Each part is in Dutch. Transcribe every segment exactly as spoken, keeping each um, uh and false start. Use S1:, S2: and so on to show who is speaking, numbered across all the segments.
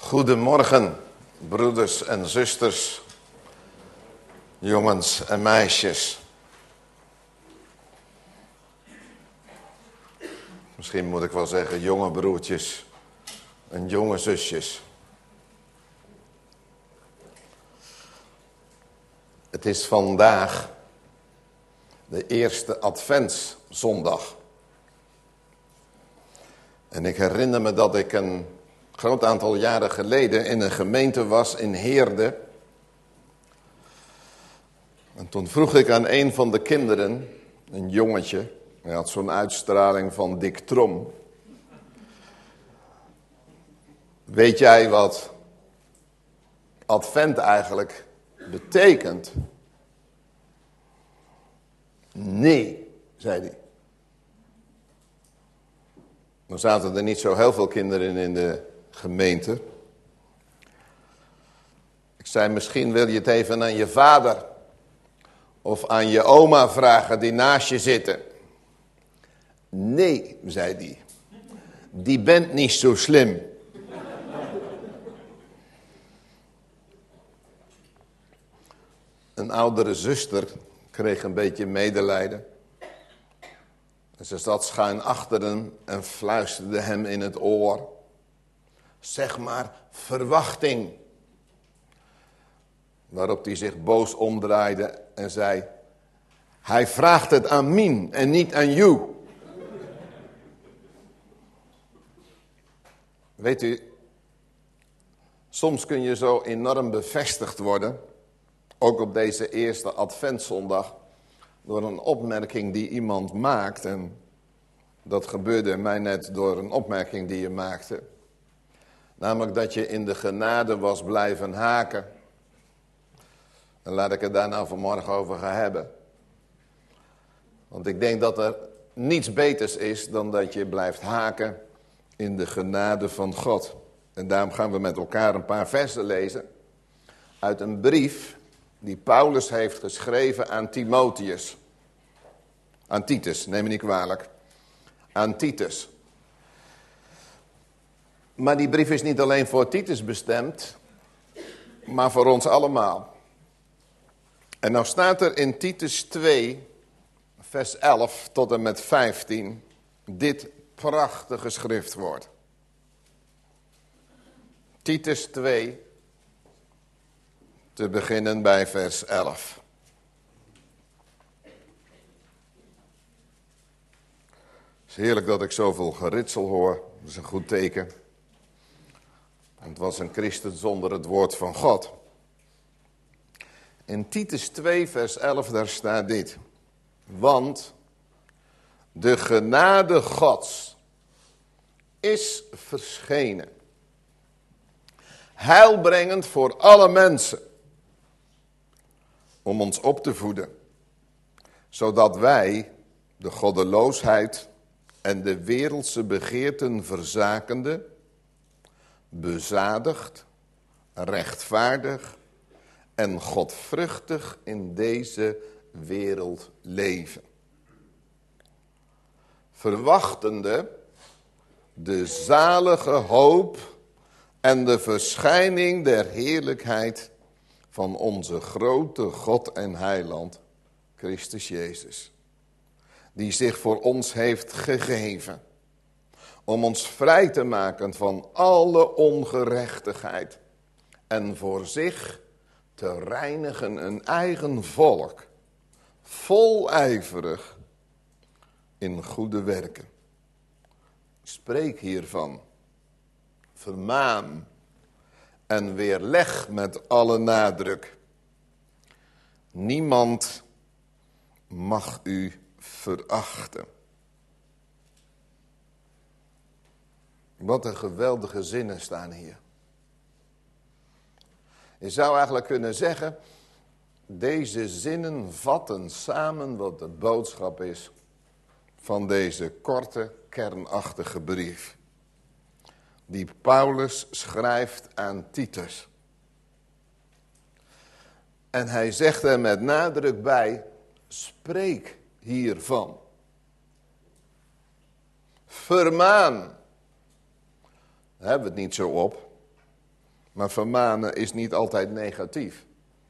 S1: Goedemorgen, broeders en zusters, jongens en meisjes. Misschien moet ik wel zeggen jonge broertjes en jonge zusjes. Het is vandaag de eerste adventszondag. En ik herinner me dat ik een groot aantal jaren geleden in een gemeente was in Heerde. En toen vroeg ik aan een van de kinderen, een jongetje, hij had zo'n uitstraling van Dick Trom. Weet jij wat advent eigenlijk betekent? Nee, zei hij. Dan zaten er niet zo heel veel kinderen in de gemeente. Ik zei, misschien wil je het even aan je vader of aan je oma vragen die naast je zitten. Nee, zei hij, die bent niet zo slim. Een oudere zuster kreeg een beetje medelijden. En ze zat schuin achter hem en fluisterde hem in het oor. Zeg maar, verwachting. Waarop hij zich boos omdraaide en zei, hij vraagt het aan Mien en niet aan jou. Weet u, soms kun je zo enorm bevestigd worden, ook op deze eerste adventszondag, door een opmerking die iemand maakt. En dat gebeurde mij net door een opmerking die je maakte. Namelijk dat je in de genade was blijven haken. En laat ik het daar nou vanmorgen over gaan hebben. Want ik denk dat er niets beters is dan dat je blijft haken in de genade van God. En daarom gaan we met elkaar een paar versen lezen uit een brief die Paulus heeft geschreven aan Timotheus. Aan Titus, neem me niet kwalijk. Aan Titus. Maar die brief is niet alleen voor Titus bestemd, maar voor ons allemaal. En nou staat er in Titus twee, vers elf tot en met vijftien, dit prachtige schriftwoord. Titus twee, te beginnen bij vers elf. Het is heerlijk dat ik zoveel geritsel hoor, dat is een goed teken. Het was een christen zonder het woord van God. In Titus twee vers elf daar staat dit. Want de genade Gods is verschenen. Heilbrengend voor alle mensen. Om ons op te voeden. Zodat wij de goddeloosheid en de wereldse begeerten verzakende, bezadigd, rechtvaardig en godvruchtig in deze wereld leven. Verwachtende de zalige hoop en de verschijning der heerlijkheid van onze grote God en heiland, Christus Jezus. Die zich voor ons heeft gegeven. Om ons vrij te maken van alle ongerechtigheid. En voor zich te reinigen een eigen volk. Volijverig in goede werken. Spreek hiervan. Vermaan. En weerleg met alle nadruk. Niemand mag u verachten. Wat een geweldige zinnen staan hier. Je zou eigenlijk kunnen zeggen, deze zinnen vatten samen wat de boodschap is van deze korte, kernachtige brief. Die Paulus schrijft aan Titus. En hij zegt er met nadruk bij, spreek hiervan. Vermaan. Daar hebben we het niet zo op. Maar vermanen is niet altijd negatief.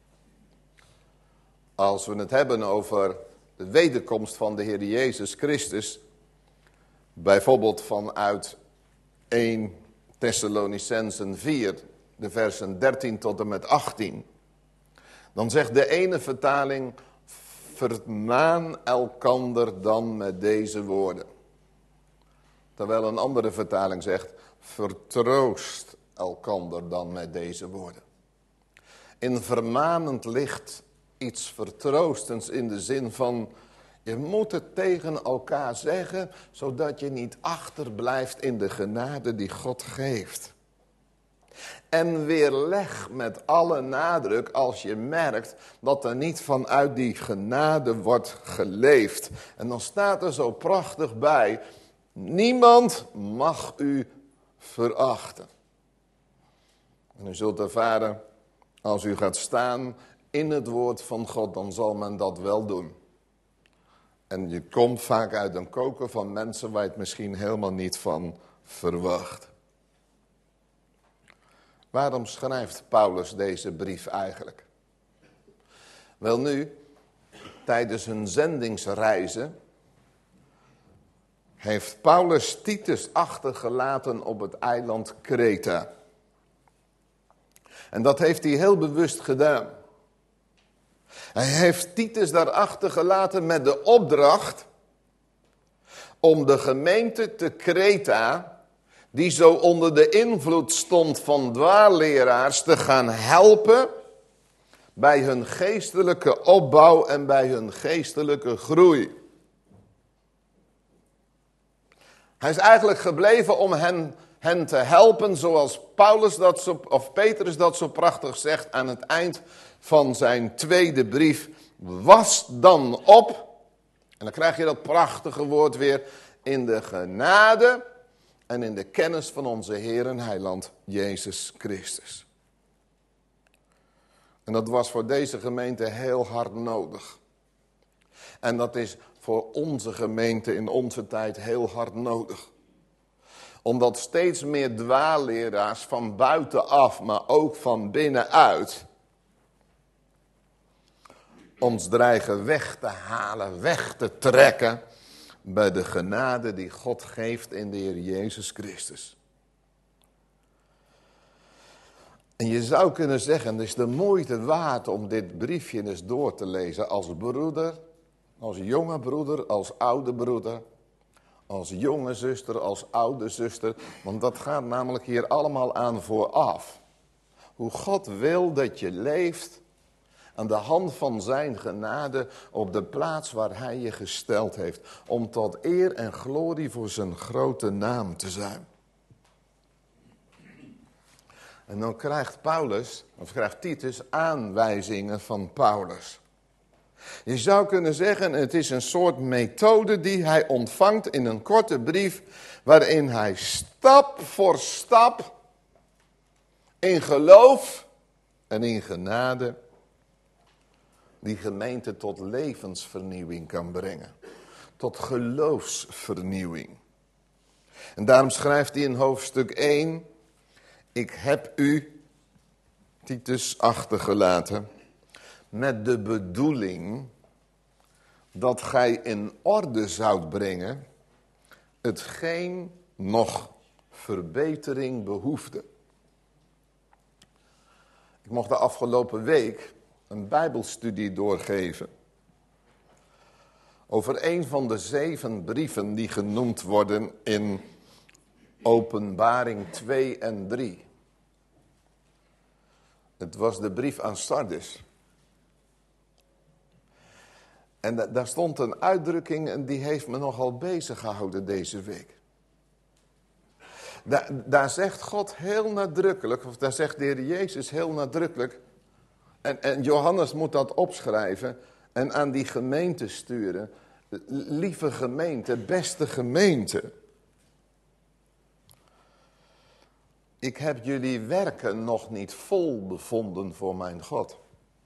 S1: Als we het hebben over de wederkomst van de Heer Jezus Christus, bijvoorbeeld vanuit eerste Thessalonicenzen vier, de versen dertien tot en met achttien. Dan zegt de ene vertaling, vermaan elkander dan met deze woorden. Terwijl een andere vertaling zegt, vertroost elkander dan met deze woorden. In vermanend ligt iets vertroostends in de zin van, je moet het tegen elkaar zeggen, zodat je niet achterblijft in de genade die God geeft. En weerleg met alle nadruk als je merkt dat er niet vanuit die genade wordt geleefd. En dan staat er zo prachtig bij, niemand mag u verachten. En u zult ervaren, als u gaat staan in het woord van God, dan zal men dat wel doen. En je komt vaak uit een koker van mensen waar je het misschien helemaal niet van verwacht. Waarom schrijft Paulus deze brief eigenlijk? Wel nu, tijdens hun zendingsreizen heeft Paulus Titus achtergelaten op het eiland Kreta. En dat heeft hij heel bewust gedaan. Hij heeft Titus daar achtergelaten met de opdracht om de gemeente te Kreta, die zo onder de invloed stond van dwaalleraars, te gaan helpen bij hun geestelijke opbouw en bij hun geestelijke groei. Hij is eigenlijk gebleven om hen, hen te helpen, zoals Paulus dat zo, of Petrus dat zo prachtig zegt aan het eind van zijn tweede brief. Was dan op, en dan krijg je dat prachtige woord weer, in de genade en in de kennis van onze Heer en Heiland Jezus Christus. En dat was voor deze gemeente heel hard nodig. En dat is voor onze gemeente in onze tijd heel hard nodig. Omdat steeds meer dwaalleraars van buitenaf, maar ook van binnenuit, ons dreigen weg te halen, weg te trekken bij de genade die God geeft in de Heer Jezus Christus. En je zou kunnen zeggen, het is de moeite waard om dit briefje eens door te lezen als broeder, als jonge broeder, als oude broeder, als jonge zuster, als oude zuster. Want dat gaat namelijk hier allemaal aan vooraf. Hoe God wil dat je leeft aan de hand van zijn genade op de plaats waar hij je gesteld heeft. Om tot eer en glorie voor zijn grote naam te zijn. En dan krijgt Paulus, of krijgt Titus aanwijzingen van Paulus. Je zou kunnen zeggen, het is een soort methode die hij ontvangt in een korte brief, waarin hij stap voor stap in geloof en in genade die gemeente tot levensvernieuwing kan brengen. Tot geloofsvernieuwing. En daarom schrijft hij in hoofdstuk één, ik heb u, Titus, achtergelaten met de bedoeling dat gij in orde zoudt brengen hetgeen nog verbetering behoefde. Ik mocht de afgelopen week een bijbelstudie doorgeven over een van de zeven brieven die genoemd worden in Openbaring twee en drie. Het was de brief aan Sardis. En da- daar stond een uitdrukking en die heeft me nogal bezig gehouden deze week. Da- daar zegt God heel nadrukkelijk, of daar zegt de Heer Jezus heel nadrukkelijk, en, en Johannes moet dat opschrijven en aan die gemeente sturen. Lieve gemeente, beste gemeente. Ik heb jullie werken nog niet vol bevonden voor mijn God.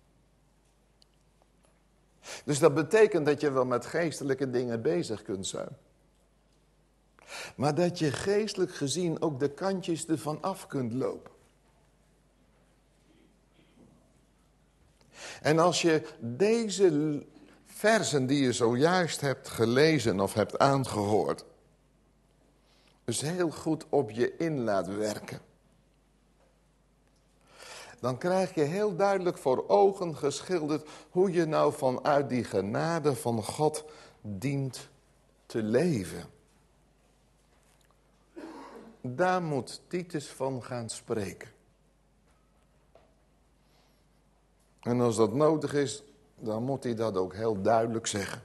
S1: Dus dat betekent dat je wel met geestelijke dingen bezig kunt zijn. Maar dat je geestelijk gezien ook de kantjes ervan af kunt lopen. En als je deze versen die je zojuist hebt gelezen of hebt aangehoord, dus heel goed op je in laat werken, dan krijg je heel duidelijk voor ogen geschilderd hoe je nou vanuit die genade van God dient te leven. Daar moet Titus van gaan spreken. En als dat nodig is, dan moet hij dat ook heel duidelijk zeggen.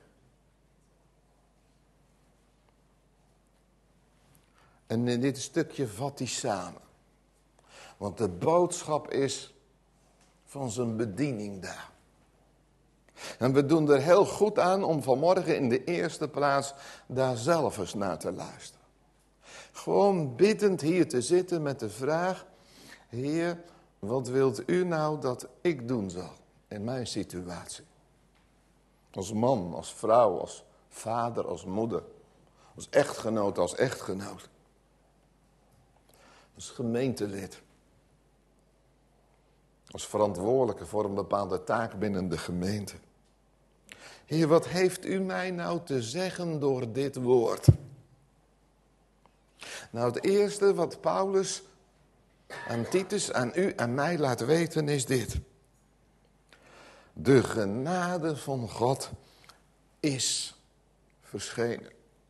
S1: En in dit stukje vat hij samen. Want de boodschap is van zijn bediening daar. En we doen er heel goed aan om vanmorgen in de eerste plaats daar zelf eens naar te luisteren. Gewoon biddend hier te zitten met de vraag: Heer, wat wilt u nou dat ik doen zal in mijn situatie? Als man, als vrouw, als vader, als moeder, als echtgenoot, als echtgenoot. Als gemeentelid. Als verantwoordelijke voor een bepaalde taak binnen de gemeente. Heer, wat heeft u mij nou te zeggen door dit woord? Nou, het eerste wat Paulus aan Titus, aan u en mij laat weten is dit. De genade van God is verschenen.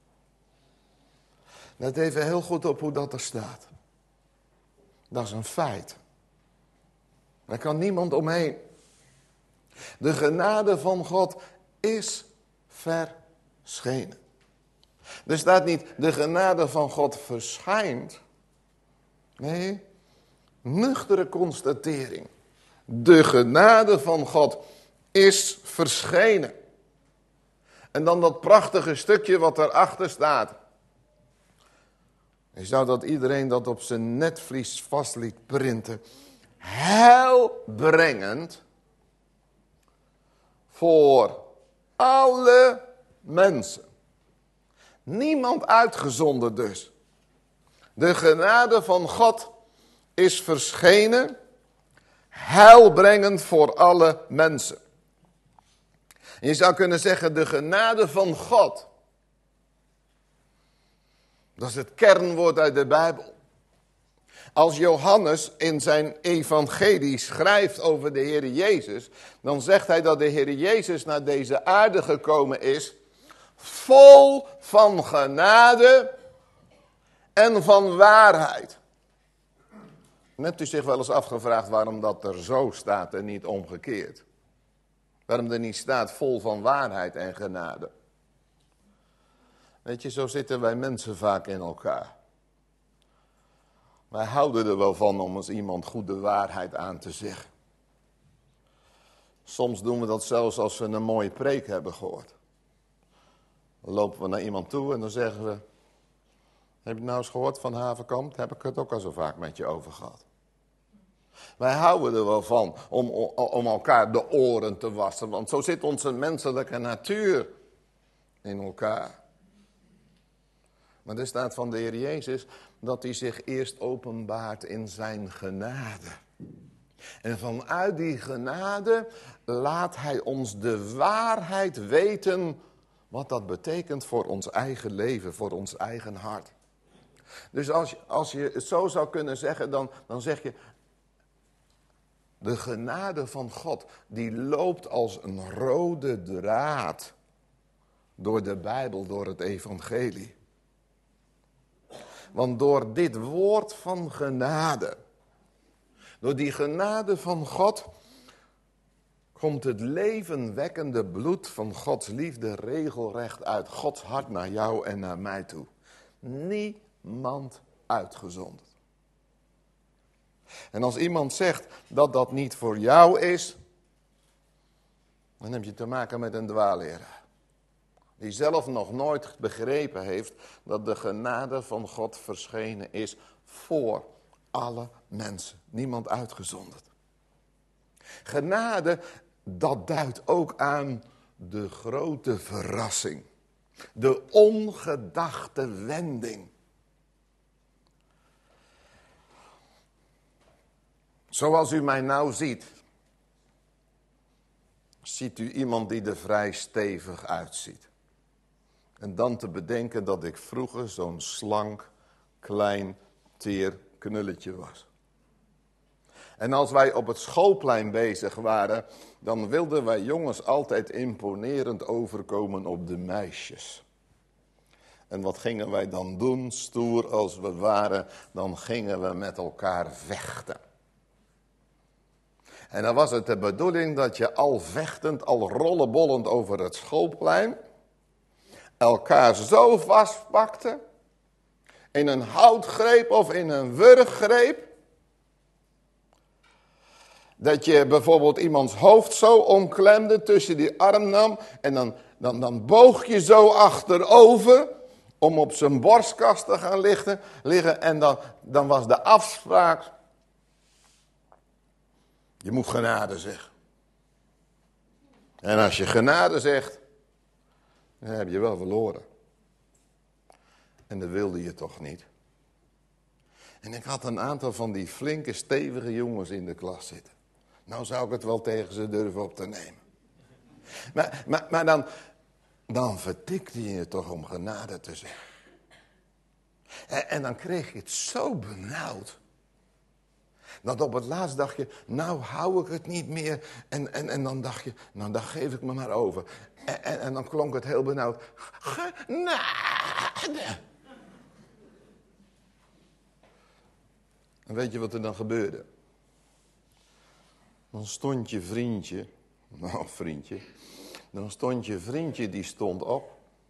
S1: Let even heel goed op hoe dat er staat. Dat is een feit. Daar kan niemand omheen. De genade van God is verschenen. Er staat niet de genade van God verschijnt. Nee, nuchtere constatering. De genade van God is verschenen. En dan dat prachtige stukje wat erachter staat. Je zou dat iedereen dat op zijn netvlies vast liet printen. Heilbrengend voor alle mensen. Niemand uitgezonderd dus. De genade van God is verschenen, heilbrengend voor alle mensen. En je zou kunnen zeggen, de genade van God. Dat is het kernwoord uit de Bijbel. Als Johannes in zijn evangelie schrijft over de Heer Jezus, dan zegt hij dat de Heer Jezus naar deze aarde gekomen is, vol van genade en van waarheid. Hebt u zich wel eens afgevraagd waarom dat er zo staat en niet omgekeerd? Waarom er niet staat vol van waarheid en genade? Weet je, zo zitten wij mensen vaak in elkaar. Wij houden er wel van om eens iemand goed de waarheid aan te zeggen. Soms doen we dat zelfs als we een mooie preek hebben gehoord. Dan lopen we naar iemand toe en dan zeggen we: heb je het nou eens gehoord van Haverkamp? Daar heb ik het ook al zo vaak met je over gehad. Wij houden er wel van om, om elkaar de oren te wassen. Want zo zit onze menselijke natuur in elkaar. Maar er staat van de Heer Jezus dat hij zich eerst openbaart in zijn genade. En vanuit die genade laat hij ons de waarheid weten wat dat betekent voor ons eigen leven, voor ons eigen hart. Dus als, als je het zo zou kunnen zeggen, dan, dan zeg je: de genade van God, die loopt als een rode draad door de Bijbel, door het evangelie. Want door dit woord van genade, door die genade van God, komt het levenwekkende bloed van Gods liefde regelrecht uit Gods hart naar jou en naar mij toe. Niemand uitgezonderd. En als iemand zegt dat dat niet voor jou is, dan heb je te maken met een dwaalleraar. Die zelf nog nooit begrepen heeft dat de genade van God verschenen is voor alle mensen. Niemand uitgezonderd. Genade, dat duidt ook aan de grote verrassing. De ongedachte wending. Zoals u mij nou ziet. Ziet u iemand die er vrij stevig uitziet? En dan te bedenken dat ik vroeger zo'n slank, klein, teer knulletje was. En als wij op het schoolplein bezig waren, dan wilden wij jongens altijd imponerend overkomen op de meisjes. En wat gingen wij dan doen? Stoer als we waren, dan gingen we met elkaar vechten. En dan was het de bedoeling dat je al vechtend, al rollenbollend over het schoolplein, elkaar zo vastpakte, in een houtgreep of in een wurggreep, dat je bijvoorbeeld iemands hoofd zo omklemde, tussen die arm nam en dan, dan, dan boog je zo achterover om op zijn borstkast te gaan liggen, liggen en dan, dan was de afspraak, je moet genade zeggen. En als je genade zegt, dan heb je wel verloren. En dat wilde je toch niet. En ik had een aantal van die flinke, stevige jongens in de klas zitten. Nou zou ik het wel tegen ze durven op te nemen. Maar, maar, maar dan, dan vertikte je je toch om genade te zeggen. En, en dan kreeg je het zo benauwd. Dat op het laatst dacht je, nou hou ik het niet meer. En, en, en dan dacht je, nou dan geef ik me maar over. En, en, en dan klonk het heel benauwd. Genade. En weet je wat er dan gebeurde? Dan stond je vriendje, nou vriendje, dan stond je vriendje die stond op.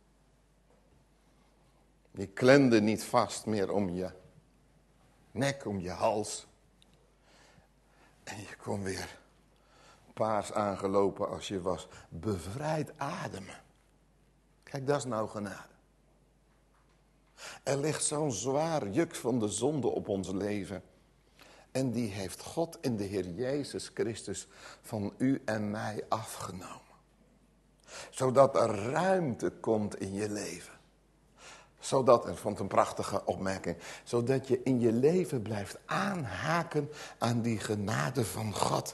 S1: Die klemde niet vast meer om je nek, om je hals. En je kon weer paars aangelopen als je was, bevrijd ademen. Kijk, dat is nou genade. Er ligt zo'n zwaar juk van de zonde op ons leven. En die heeft God in de Heer Jezus Christus van u en mij afgenomen. Zodat er ruimte komt in je leven. Zodat, ik vond een prachtige opmerking, zodat je in je leven blijft aanhaken aan die genade van God.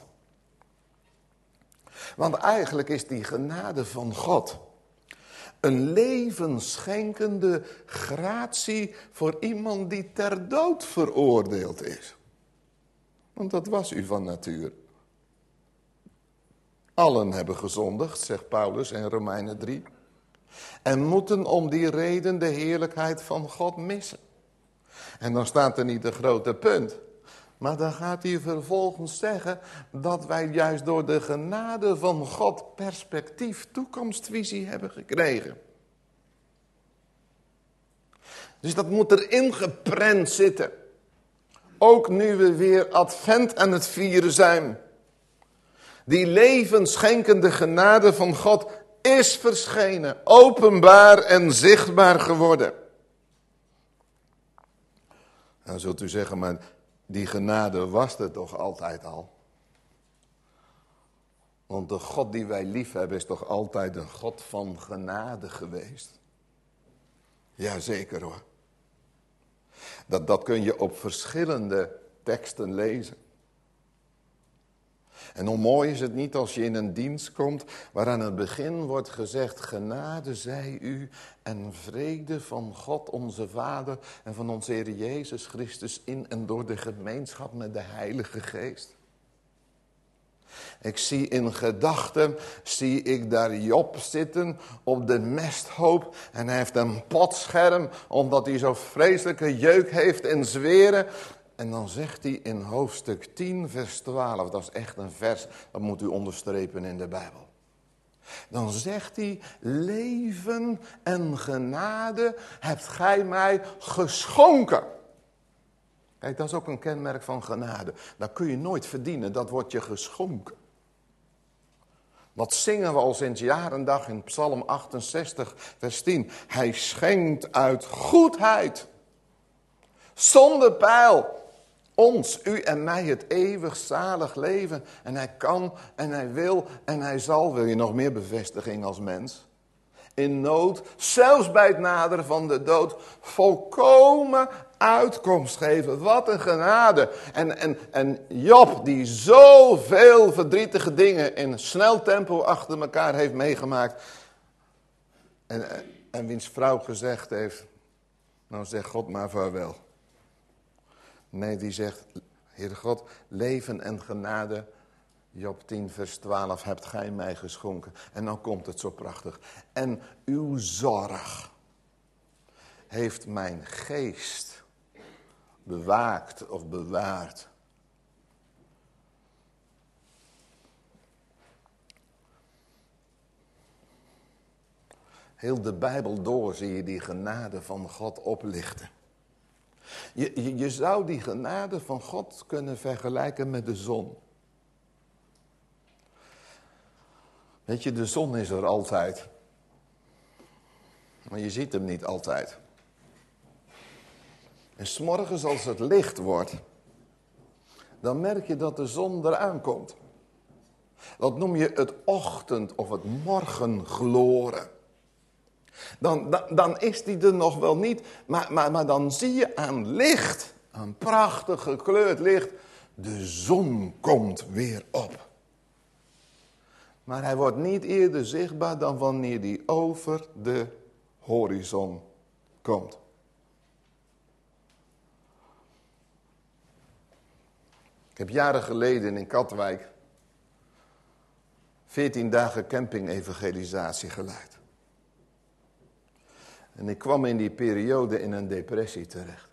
S1: Want eigenlijk is die genade van God een levensschenkende gratie voor iemand die ter dood veroordeeld is. Want dat was u van natuur. Allen hebben gezondigd, zegt Paulus in Romeinen drie. En moeten om die reden de heerlijkheid van God missen. En dan staat er niet een grote punt. Maar dan gaat hij vervolgens zeggen dat wij juist door de genade van God perspectief, toekomstvisie hebben gekregen. Dus dat moet erin geprent zitten. Ook nu we weer advent aan het vieren zijn. Die levensschenkende genade van God is verschenen, openbaar en zichtbaar geworden. Dan zult u zeggen, maar die genade was er toch altijd al? Want de God die wij lief hebben is toch altijd een God van genade geweest? Jazeker hoor. Dat, dat kun je op verschillende teksten lezen. En hoe mooi is het niet als je in een dienst komt waar aan het begin wordt gezegd, genade zij u en vrede van God onze Vader en van onze Heer Jezus Christus in en door de gemeenschap met de Heilige Geest. Ik zie in gedachten, zie ik daar Job zitten op de mesthoop en hij heeft een potscherm omdat hij zo vreselijke jeuk heeft in zweren. En dan zegt hij in hoofdstuk tien vers twaalf, dat is echt een vers, dat moet u onderstrepen in de Bijbel. Dan zegt hij, leven en genade hebt gij mij geschonken. Kijk, dat is ook een kenmerk van genade. Dat kun je nooit verdienen, dat wordt je geschonken. Wat zingen we al sinds jaar en dag in Psalm achtenzestig vers tien. Hij schenkt uit goedheid, zonder pijl, ons, u en mij het eeuwig zalig leven. En hij kan en hij wil en hij zal. Wil je nog meer bevestiging als mens? In nood, zelfs bij het naderen van de dood, volkomen uitkomst geven. Wat een genade. En, en, en Job, die zoveel verdrietige dingen in snel tempo achter elkaar heeft meegemaakt. En, en wiens vrouw gezegd heeft, nou zeg God maar vaarwel. Nee, die zegt, Heere God, leven en genade, Job tien vers twaalf, hebt gij mij geschonken. En dan komt het zo prachtig. En uw zorg heeft mijn geest bewaakt of bewaard. Heel de Bijbel door zie je die genade van God oplichten. Je, je, je zou die genade van God kunnen vergelijken met de zon. Weet je, de zon is er altijd. Maar je ziet hem niet altijd. En 's morgens als het licht wordt, dan merk je dat de zon eraan komt. Dat noem je het ochtend- of het morgengloren. Dan, dan, dan is die er nog wel niet, maar, maar, maar dan zie je aan licht, aan prachtig gekleurd licht, de zon komt weer op. Maar hij wordt niet eerder zichtbaar dan wanneer die over de horizon komt. Ik heb jaren geleden in Katwijk veertien dagen camping-evangelisatie geleid. En ik kwam in die periode in een depressie terecht.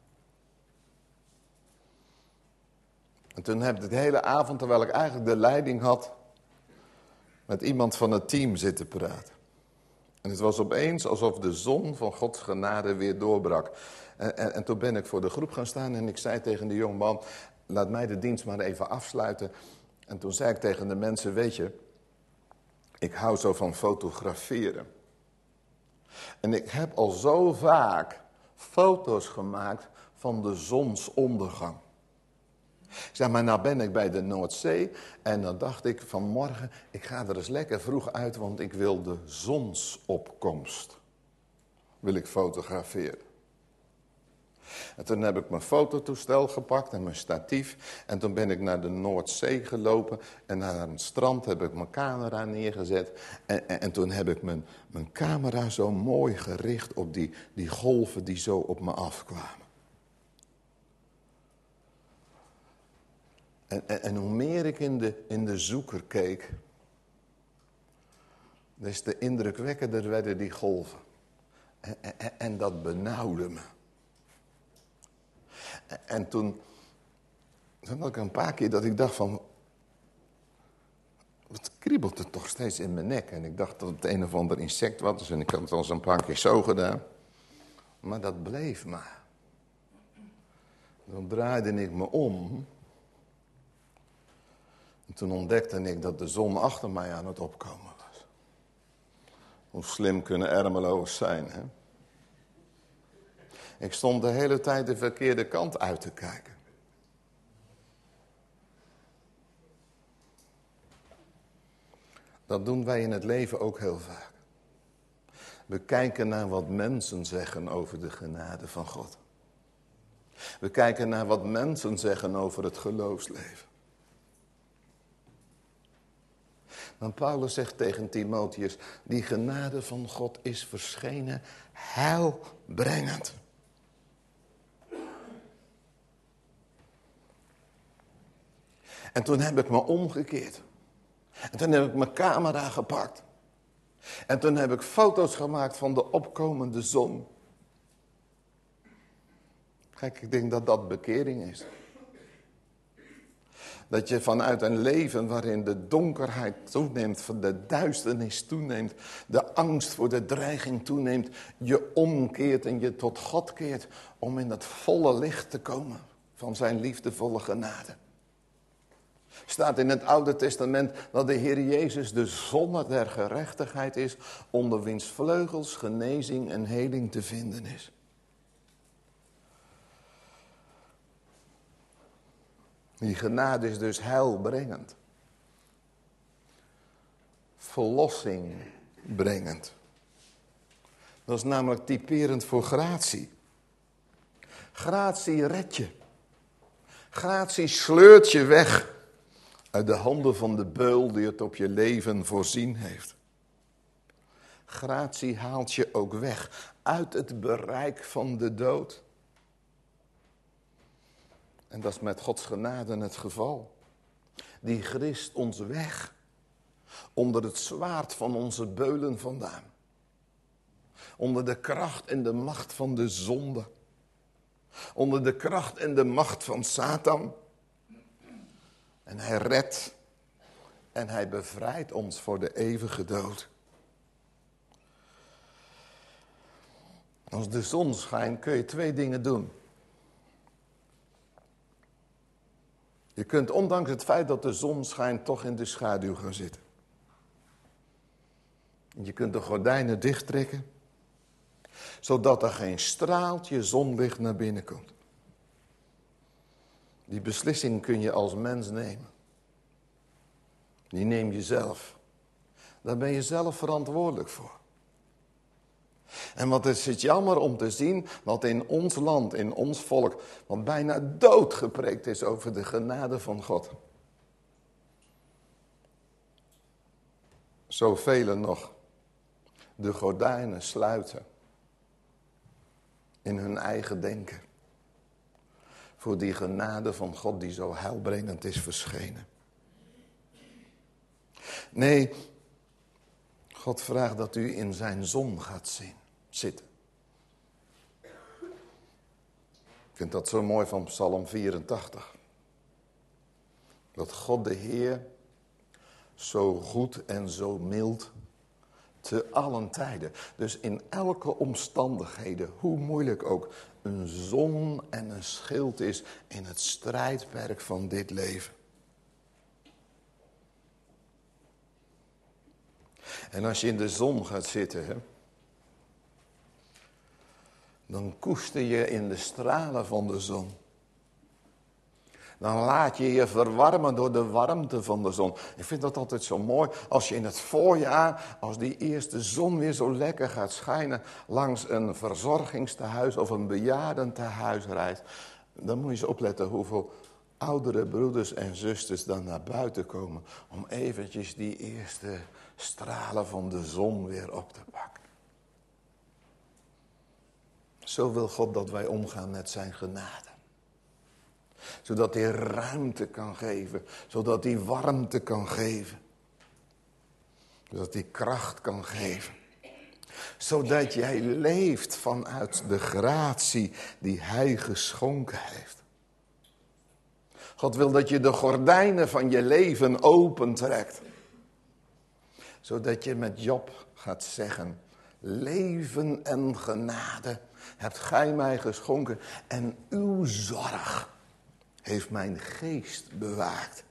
S1: En toen heb ik de hele avond, terwijl ik eigenlijk de leiding had, met iemand van het team zitten praten. En het was opeens alsof de zon van Gods genade weer doorbrak. En, en, en toen ben ik voor de groep gaan staan en ik zei tegen de jongeman, laat mij de dienst maar even afsluiten. En toen zei ik tegen de mensen, weet je, ik hou zo van fotograferen. En ik heb al zo vaak foto's gemaakt van de zonsondergang. Ik zei, maar nou ben ik bij de Noordzee en dan dacht ik vanmorgen, ik ga er eens lekker vroeg uit, want ik wil de zonsopkomst, wil ik fotograferen. En toen heb ik mijn fototoestel gepakt en mijn statief en toen ben ik naar de Noordzee gelopen en naar een strand heb ik mijn camera neergezet. En, en, en toen heb ik mijn, mijn camera zo mooi gericht op die, die golven die zo op me afkwamen. En, en, en hoe meer ik in de, in de zoeker keek, des te indrukwekkender werden die golven. En, en, en dat benauwde me. En, en toen, toen had ik een paar keer dat ik dacht van, wat kriebelt het toch steeds in mijn nek. En ik dacht dat het een of ander insect was en ik had het al zo'n paar keer zo gedaan. Maar dat bleef maar. Dan draaide ik me om. En toen ontdekte ik dat de zon achter mij aan het opkomen was. Hoe slim kunnen Ermeloos zijn, hè? Ik stond de hele tijd de verkeerde kant uit te kijken. Dat doen wij in het leven ook heel vaak. We kijken naar wat mensen zeggen over de genade van God. We kijken naar wat mensen zeggen over het geloofsleven. Maar Paulus zegt tegen Timotheus, die genade van God is verschenen heilbrengend. En toen heb ik me omgekeerd. En toen heb ik mijn camera gepakt. En toen heb ik foto's gemaakt van de opkomende zon. Kijk, ik denk dat dat bekering is. Dat je vanuit een leven waarin de donkerheid toeneemt, de duisternis toeneemt, de angst voor de dreiging toeneemt, je omkeert en je tot God keert om in het volle licht te komen van zijn liefdevolle genade. Staat in het Oude Testament dat de Heer Jezus de zonne der gerechtigheid is, onder wiens vleugels genezing en heling te vinden is. Die genade is dus heilbrengend. Verlossing brengend. Dat is namelijk typerend voor gratie. Gratie redt je. Gratie sleurt je weg uit de handen van de beul die het op je leven voorzien heeft. Gratie haalt je ook weg uit het bereik van de dood. En dat is met Gods genade het geval. Die grist ons weg onder het zwaard van onze beulen vandaan. Onder de kracht en de macht van de zonde. Onder de kracht en de macht van Satan. En hij redt en hij bevrijdt ons voor de eeuwige dood. Als de zon schijnt kun je twee dingen doen. Je kunt ondanks het feit dat de zon schijnt toch in de schaduw gaan zitten. Je kunt de gordijnen dichttrekken, zodat er geen straaltje zonlicht naar binnen komt. Die beslissing kun je als mens nemen. Die neem je zelf. Daar ben je zelf verantwoordelijk voor. En wat is het jammer om te zien dat in ons land, in ons volk, wat bijna dood gepreekt is over de genade van God. Zoveel nog de gordijnen sluiten in hun eigen denken. Voor die genade van God die zo heilbrengend is verschenen. Nee, God vraagt dat u in zijn zon gaat zien, zitten. Ik vind dat zo mooi van Psalm vierentachtig. Dat God de Heer zo goed en zo mild te allen tijden. Dus in elke omstandigheden, hoe moeilijk ook, een zon en een schild is in het strijdperk van dit leven. En als je in de zon gaat zitten, hè, dan koester je in de stralen van de zon. Dan laat je je verwarmen door de warmte van de zon. Ik vind dat altijd zo mooi. Als je in het voorjaar, als die eerste zon weer zo lekker gaat schijnen, langs een verzorgingstehuis of een bejaardentehuis rijdt. Dan moet je eens opletten hoeveel oudere broeders en zusters dan naar buiten komen. Om eventjes die eerste stralen van de zon weer op te pakken. Zo wil God dat wij omgaan met zijn genade. Zodat hij ruimte kan geven. Zodat hij warmte kan geven. Zodat hij kracht kan geven. Zodat jij leeft vanuit de gratie die hij geschonken heeft. God wil dat je de gordijnen van je leven opentrekt. Zodat je met Job gaat zeggen: leven en genade hebt gij mij geschonken en uw zorg heeft mijn geest bewaakt.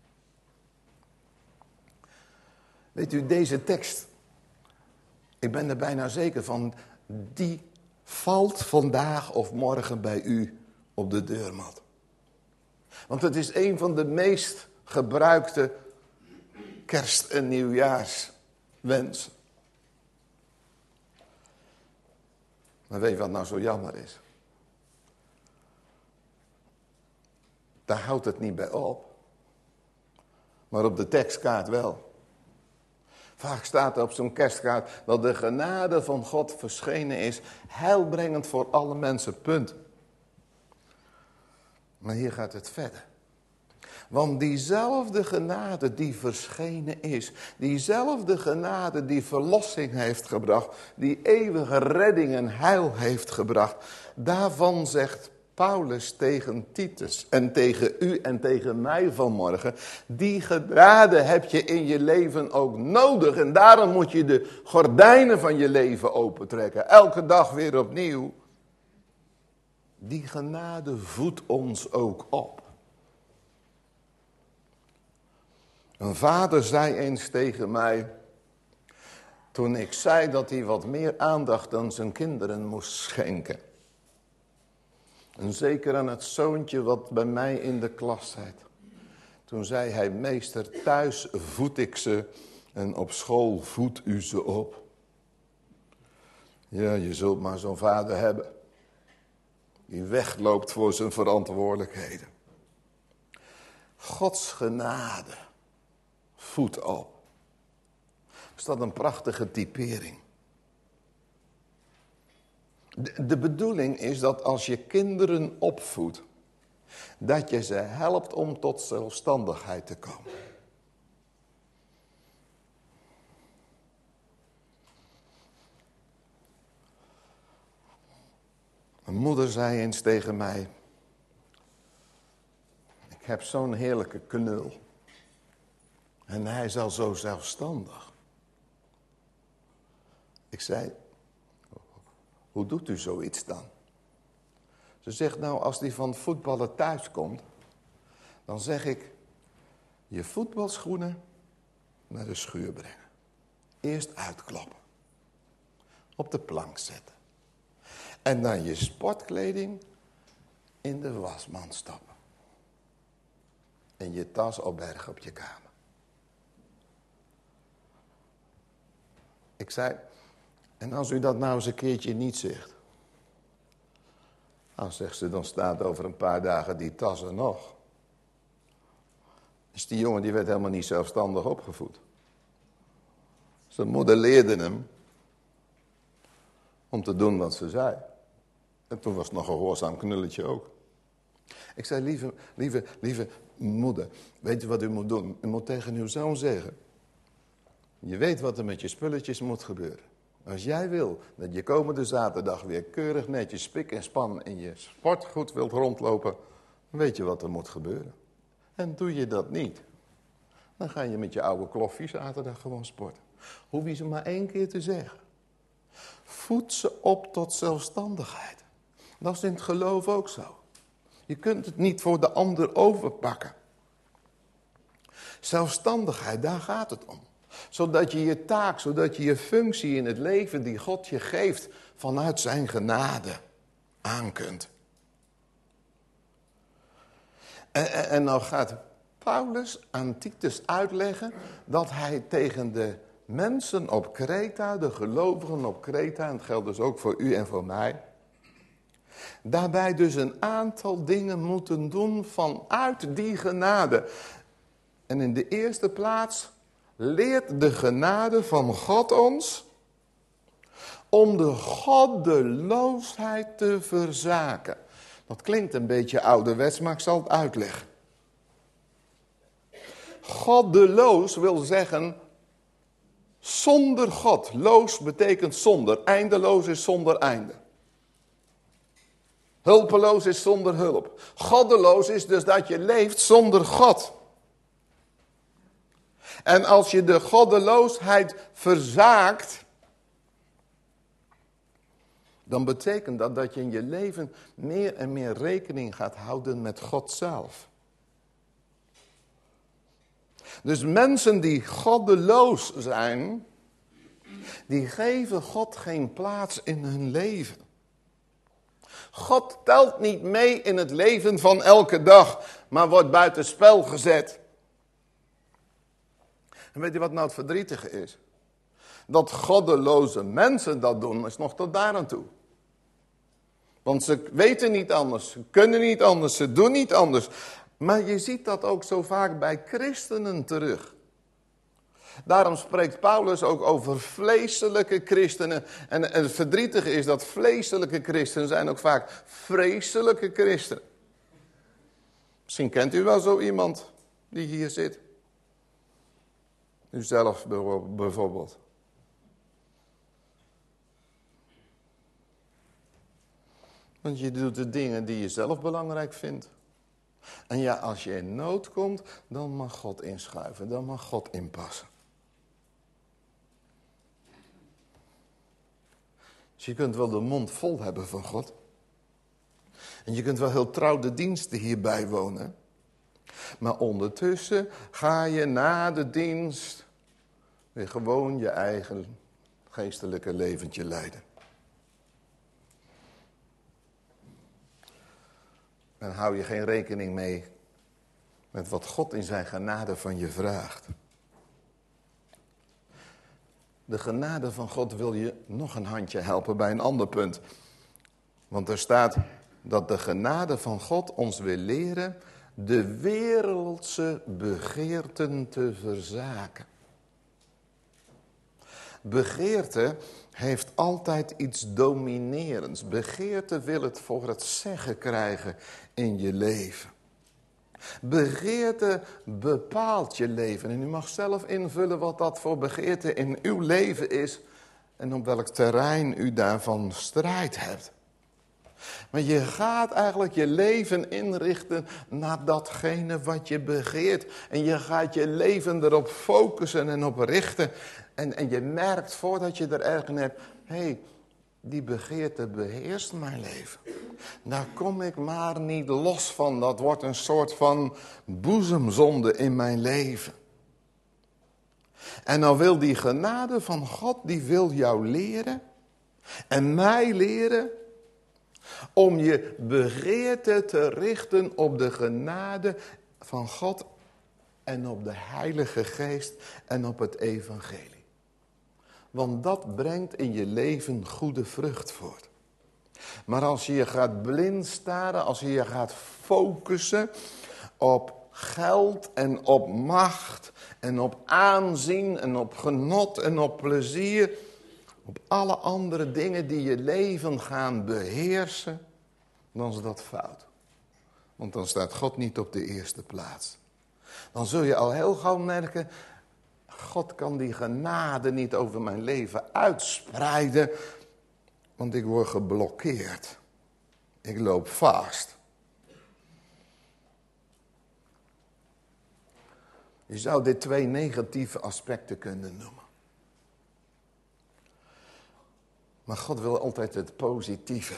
S1: Weet u, deze tekst, ik ben er bijna zeker van, die valt vandaag of morgen bij u op de deurmat. Want het is een van de meest gebruikte kerst- en nieuwjaarswensen. Maar weet je wat nou zo jammer is? Daar houdt het niet bij op. Maar op de tekstkaart wel. Vaak staat er op zo'n kerstkaart dat de genade van God verschenen is, heilbrengend voor alle mensen, punt. Maar hier gaat het verder. Want diezelfde genade die verschenen is, diezelfde genade die verlossing heeft gebracht, die eeuwige redding en heil heeft gebracht, daarvan zegt Paulus tegen Titus en tegen u en tegen mij vanmorgen, die genade heb je in je leven ook nodig. En daarom moet je de gordijnen van je leven opentrekken, elke dag weer opnieuw. Die genade voedt ons ook op. Een vader zei eens tegen mij, toen ik zei dat hij wat meer aandacht aan zijn kinderen moest schenken. En zeker aan het zoontje wat bij mij in de klas zat. Toen zei hij: meester, thuis voed ik ze en op school voedt u ze op. Ja, je zult maar zo'n vader hebben. die wegloopt voor zijn verantwoordelijkheden. Gods genade voedt op. Is dat een prachtige typering? De, de bedoeling is dat als je kinderen opvoedt, dat je ze helpt om tot zelfstandigheid te komen. Mijn moeder zei eens tegen mij: ik heb zo'n heerlijke knul. En hij is al zo zelfstandig. Ik zei: hoe doet u zoiets dan? Ze zegt: nou, als die van voetballen thuis komt, dan zeg ik: je voetbalschoenen naar de schuur brengen. Eerst uitklappen. Op de plank zetten. En dan je sportkleding in de wasmand stappen. En je tas opbergen op je kamer. Ik zei: en als u dat nou eens een keertje niet zegt. Nou, zegt ze, dan staat over een paar dagen die tas er nog. Dus die jongen die werd helemaal niet zelfstandig opgevoed. Zijn moeder leerde hem om te doen wat ze zei. En toen was het nog een gehoorzaam knulletje ook. Ik zei: lieve, lieve, lieve moeder, weet u wat u moet doen? U moet tegen uw zoon zeggen: je weet wat er met je spulletjes moet gebeuren. Als jij wil dat je komende zaterdag weer keurig netjes spik en span in je sportgoed wilt rondlopen, dan weet je wat er moet gebeuren. En doe je dat niet, dan ga je met je oude kloffie zaterdag gewoon sporten. Hoef je ze maar één keer te zeggen. Voed ze op tot zelfstandigheid. Dat is in het geloof ook zo. Je kunt het niet voor de ander overpakken. Zelfstandigheid, daar gaat het om. Zodat je je taak, zodat je je functie in het leven die God je geeft vanuit zijn genade aan kunt. En, en, en nou gaat Paulus aan Titus uitleggen dat hij tegen de mensen op Kreta, de gelovigen op Kreta, en het geldt dus ook voor u en voor mij, daarbij dus een aantal dingen moeten doen vanuit die genade. En in de eerste plaats leert de genade van God ons om de goddeloosheid te verzaken. Dat klinkt een beetje ouderwets, maar ik zal het uitleggen. Goddeloos wil zeggen zonder God. Loos betekent zonder. Eindeloos is zonder einde. Hulpeloos is zonder hulp. Goddeloos is dus dat je leeft zonder God. En als je de goddeloosheid verzaakt, dan betekent dat dat je in je leven meer en meer rekening gaat houden met God zelf. Dus mensen die goddeloos zijn, die geven God geen plaats in hun leven. God telt niet mee in het leven van elke dag, maar wordt buitenspel gezet. En weet je wat nou het verdrietige is? Dat goddeloze mensen dat doen, is nog tot daar aan toe. Want ze weten niet anders, ze kunnen niet anders, ze doen niet anders. Maar je ziet dat ook zo vaak bij christenen terug. Daarom spreekt Paulus ook over vleeselijke christenen. En het verdrietige is dat vleeselijke christenen zijn ook vaak vreselijke christenen. Misschien kent u wel zo iemand die hier zit. U zelf bijvoorbeeld. Want je doet de dingen die je zelf belangrijk vindt. En ja, als je in nood komt, dan mag God inschuiven, dan mag God inpassen. Dus je kunt wel de mond vol hebben van God. En je kunt wel heel trouw de diensten hierbij wonen. Maar ondertussen ga je na de dienst weer gewoon je eigen geestelijke leventje leiden. En hou je geen rekening mee met wat God in zijn genade van je vraagt. De genade van God wil je nog een handje helpen bij een ander punt. Want er staat, dat de genade van God ons wil leren de wereldse begeerten te verzaken. Begeerte heeft altijd iets dominerends. Begeerte wil het voor het zeggen krijgen in je leven. Begeerte bepaalt je leven. En u mag zelf invullen wat dat voor begeerte in uw leven is. En op welk terrein u daarvan strijd hebt. Maar je gaat eigenlijk je leven inrichten naar datgene wat je begeert. En je gaat je leven erop focussen en op richten. En, en je merkt voordat je er ergens hebt, hé, hey, die begeerte beheerst mijn leven. Daar kom ik maar niet los van. Dat wordt een soort van boezemzonde in mijn leven. En nou wil die genade van God, die wil jou leren. En mij leren. Om je begeerte te richten op de genade van God. En op de Heilige Geest. En op het evangelie. Want dat brengt in je leven goede vrucht voort. Maar als je je gaat blind staren, als je je gaat focussen op geld en op macht en op aanzien en op genot en op plezier, op alle andere dingen die je leven gaan beheersen, dan is dat fout. Want dan staat God niet op de eerste plaats. Dan zul je al heel gauw merken, God kan die genade niet over mijn leven uitspreiden, want ik word geblokkeerd. Ik loop vast. Je zou dit twee negatieve aspecten kunnen noemen. Maar God wil altijd het positieve.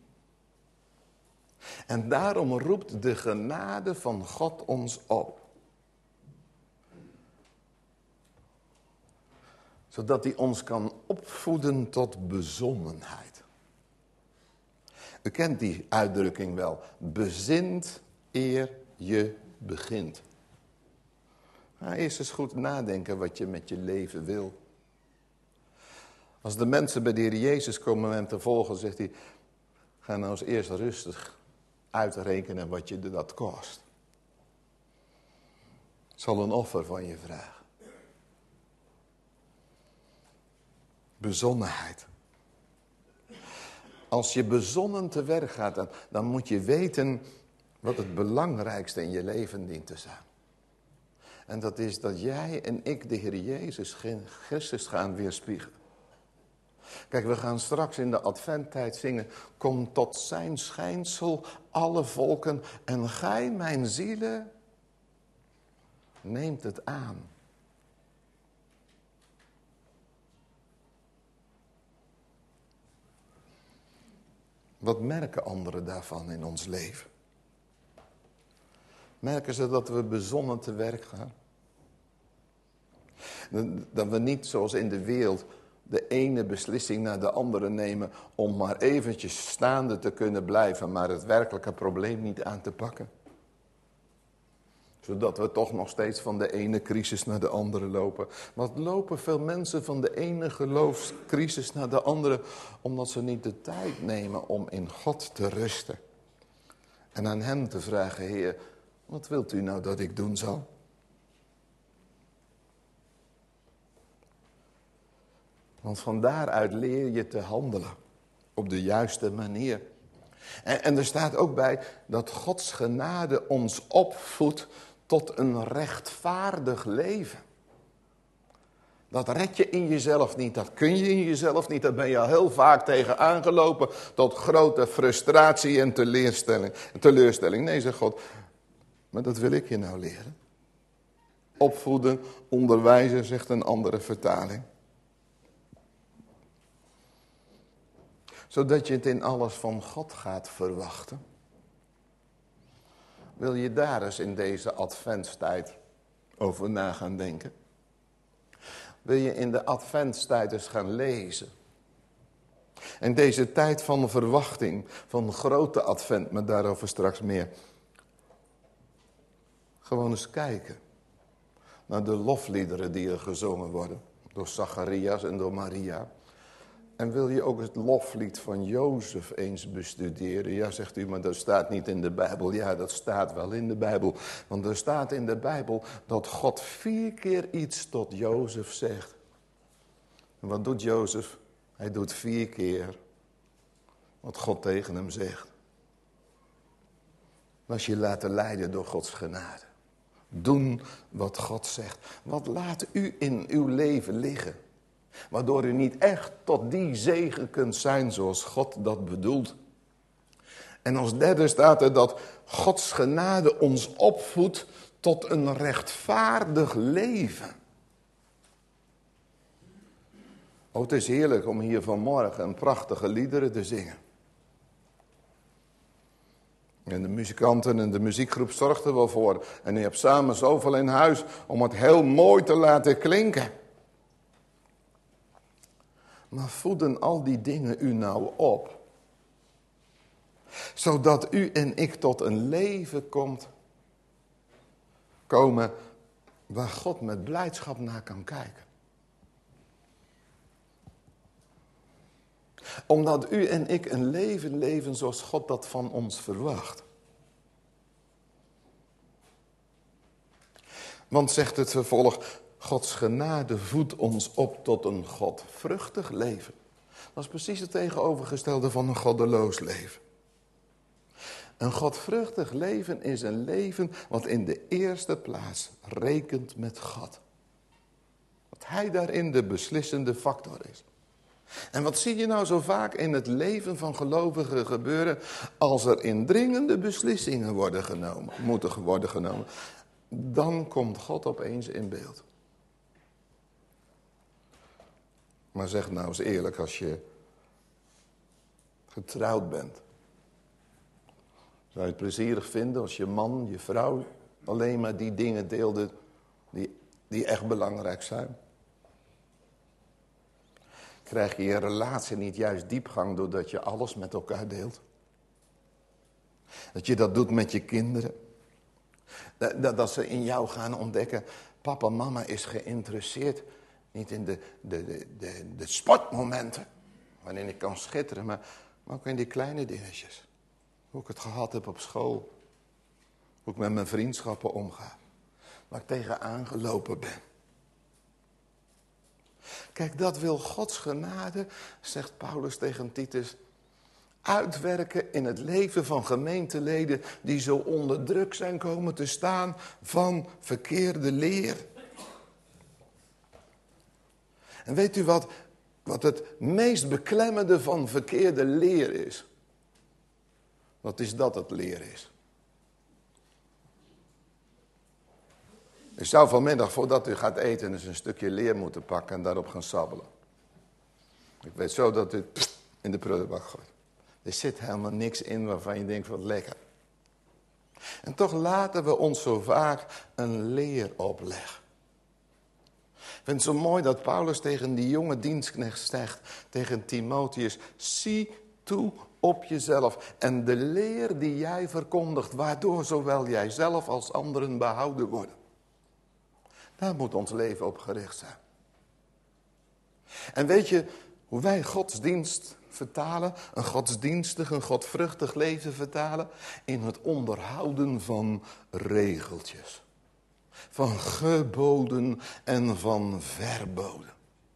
S1: En daarom roept de genade van God ons op. Zodat hij ons kan opvoeden tot bezonnenheid. U kent die uitdrukking wel. Bezint eer je begint. Nou, eerst eens goed nadenken wat je met je leven wil. Als de mensen bij de Heer Jezus komen hem te volgen, zegt hij, ga nou eens eerst rustig uitrekenen wat je dat kost. Ik zal een offer van je vragen. Bezonnenheid. Als je bezonnen te werk gaat, dan, dan moet je weten wat het belangrijkste in je leven dient te zijn. En dat is dat jij en ik de Heer Jezus Christus gaan weerspiegelen. Kijk, we gaan straks in de adventtijd zingen. Kom tot zijn schijnsel, alle volken. En gij, mijn zielen, neemt het aan. Wat merken anderen daarvan in ons leven? Merken ze dat we bezonnen te werk gaan? Dat we niet zoals in de wereld de ene beslissing naar de andere nemen om maar eventjes staande te kunnen blijven, maar het werkelijke probleem niet aan te pakken. Zodat we toch nog steeds van de ene crisis naar de andere lopen. Want lopen veel mensen van de ene geloofscrisis naar de andere, omdat ze niet de tijd nemen om in God te rusten. En aan hem te vragen, Heer, wat wilt u nou dat ik doen zal? Want van daaruit leer je te handelen op de juiste manier. En, en er staat ook bij dat Gods genade ons opvoedt tot een rechtvaardig leven. Dat red je in jezelf niet, dat kun je in jezelf niet. Daar ben je al heel vaak tegen aangelopen tot grote frustratie en teleurstelling. teleurstelling. Nee, zegt God, maar dat wil ik je nou leren. Opvoeden, onderwijzen, zegt een andere vertaling. Zodat je het in alles van God gaat verwachten. Wil je daar eens in deze adventstijd over na gaan denken? Wil je in de adventstijd eens gaan lezen? En deze tijd van verwachting, van grote advent, maar daarover straks meer. Gewoon eens kijken naar de lofliederen die er gezongen worden. Door Zacharias en door Maria. En wil je ook het loflied van Jozef eens bestuderen? Ja, zegt u, maar dat staat niet in de Bijbel. Ja, dat staat wel in de Bijbel. Want er staat in de Bijbel dat God vier keer iets tot Jozef zegt. En wat doet Jozef? Hij doet vier keer wat God tegen hem zegt. Was je laten leiden door Gods genade. Doen wat God zegt. Wat laat u in uw leven liggen? Waardoor u niet echt tot die zegen kunt zijn zoals God dat bedoelt. En als derde staat er dat Gods genade ons opvoedt tot een rechtvaardig leven. Oh, het is heerlijk om hier vanmorgen een prachtige liederen te zingen. En de muzikanten en de muziekgroep zorgt er wel voor. En u hebt samen zoveel in huis om het heel mooi te laten klinken. Maar voeden al die dingen u nou op? Zodat u en ik tot een leven komt, komen waar God met blijdschap naar kan kijken. Omdat u en ik een leven leven zoals God dat van ons verwacht. Want zegt het vervolg, Gods genade voedt ons op tot een godvruchtig leven. Dat is precies het tegenovergestelde van een goddeloos leven. Een godvruchtig leven is een leven wat in de eerste plaats rekent met God. Dat Hij daarin de beslissende factor is. En wat zie je nou zo vaak in het leven van gelovigen gebeuren als er indringende beslissingen worden genomen, moeten worden genomen. Dan komt God opeens in beeld. Maar zeg nou eens eerlijk, als je getrouwd bent. Zou je het plezierig vinden als je man, je vrouw alleen maar die dingen deelde die, die echt belangrijk zijn? Krijg je je relatie niet juist diepgang doordat je alles met elkaar deelt? Dat je dat doet met je kinderen. Dat, dat, dat ze in jou gaan ontdekken, papa, mama is geïnteresseerd. Niet in de, de, de, de, de sportmomenten, waarin ik kan schitteren, maar, maar ook in die kleine dingetjes. Hoe ik het gehad heb op school. Hoe ik met mijn vriendschappen omga. Waar ik tegenaan gelopen ben. Kijk, dat wil Gods genade, zegt Paulus tegen Titus, uitwerken in het leven van gemeenteleden die zo onder druk zijn komen te staan van verkeerde leer. En weet u wat, wat het meest beklemmende van verkeerde leer is? Wat is dat het leer is? U zou vanmiddag, voordat u gaat eten, eens een stukje leer moeten pakken en daarop gaan sabbelen. Ik weet zo dat u het in de prullenbak gooit. Er zit helemaal niks in waarvan je denkt, wat lekker. En toch laten we ons zo vaak een leer opleggen. Ik vind het zo mooi dat Paulus tegen die jonge dienstknecht zegt, tegen Timotheus, zie toe op jezelf en de leer die jij verkondigt, waardoor zowel jij zelf als anderen behouden worden. Daar moet ons leven op gericht zijn. En weet je hoe wij godsdienst vertalen? Een godsdienstig, een godvruchtig leven vertalen? In het onderhouden van regeltjes. Van geboden en van verboden.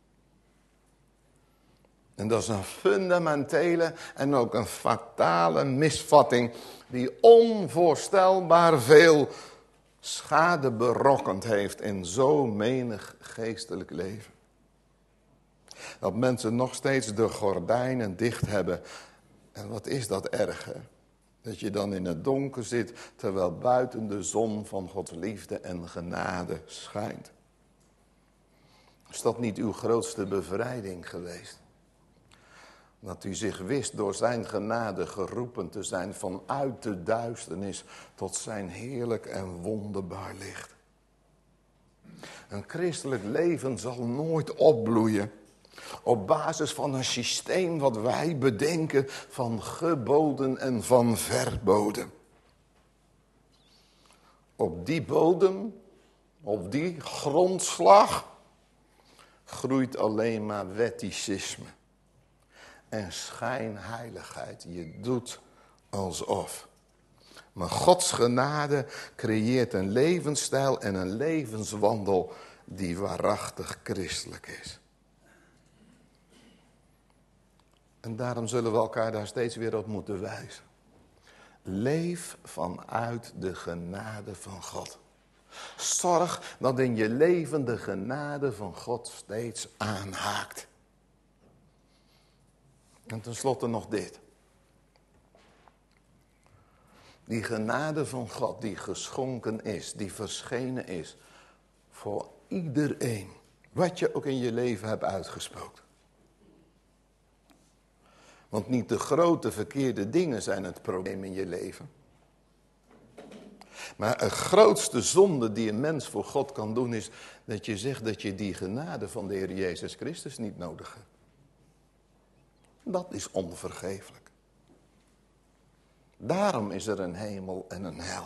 S1: En dat is een fundamentele en ook een fatale misvatting die onvoorstelbaar veel schade berokkend heeft in zo menig geestelijk leven. Dat mensen nog steeds de gordijnen dicht hebben. En wat is dat erg, hè? Dat je dan in het donker zit, terwijl buiten de zon van Gods liefde en genade schijnt. Is dat niet uw grootste bevrijding geweest? Dat u zich wist door zijn genade geroepen te zijn vanuit de duisternis tot zijn heerlijk en wonderbaar licht. Een christelijk leven zal nooit opbloeien op basis van een systeem wat wij bedenken van geboden en van verboden. Op die bodem, op die grondslag, groeit alleen maar wetticisme. en schijnheiligheid. Je doet alsof. Maar Gods genade creëert een levensstijl en een levenswandel die waarachtig christelijk is. En daarom zullen we elkaar daar steeds weer op moeten wijzen. Leef vanuit de genade van God. Zorg dat in je leven de genade van God steeds aanhaakt. En tenslotte nog dit. Die genade van God die geschonken is, die verschenen is. Voor iedereen. Wat je ook in je leven hebt uitgesproken. Want niet de grote verkeerde dingen zijn het probleem in je leven. Maar de grootste zonde die een mens voor God kan doen is dat je zegt dat je die genade van de Heer Jezus Christus niet nodig hebt. Dat is onvergeeflijk. Daarom is er een hemel en een hel.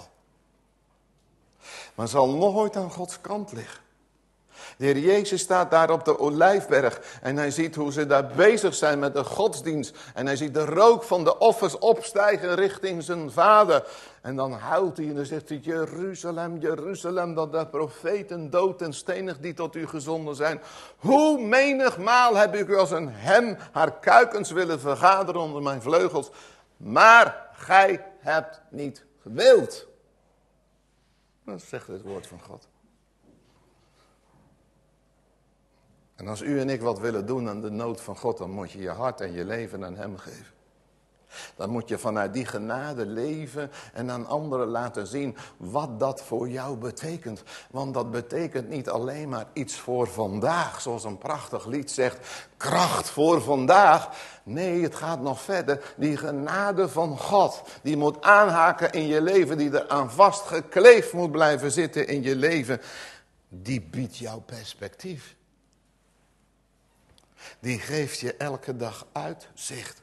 S1: Maar zal nooit aan Gods kant liggen. De Heer Jezus staat daar op de Olijfberg en hij ziet hoe ze daar bezig zijn met de godsdienst. En hij ziet de rook van de offers opstijgen richting zijn vader. En dan huilt hij en dan zegt hij, Jeruzalem, Jeruzalem, dat de profeten dood en stenig die tot u gezonden zijn. Hoe menigmaal heb ik u als een hen haar kuikens willen vergaderen onder mijn vleugels. Maar gij hebt niet gewild. Dat zegt het woord van God. En als u en ik wat willen doen aan de nood van God, dan moet je je hart en je leven aan hem geven. Dan moet je vanuit die genade leven en aan anderen laten zien wat dat voor jou betekent. Want dat betekent niet alleen maar iets voor vandaag, zoals een prachtig lied zegt, kracht voor vandaag. Nee, het gaat nog verder. Die genade van God, die moet aanhaken in je leven, die er aan vastgekleefd moet blijven zitten in je leven. Die biedt jou perspectief. Die geeft je elke dag uitzicht.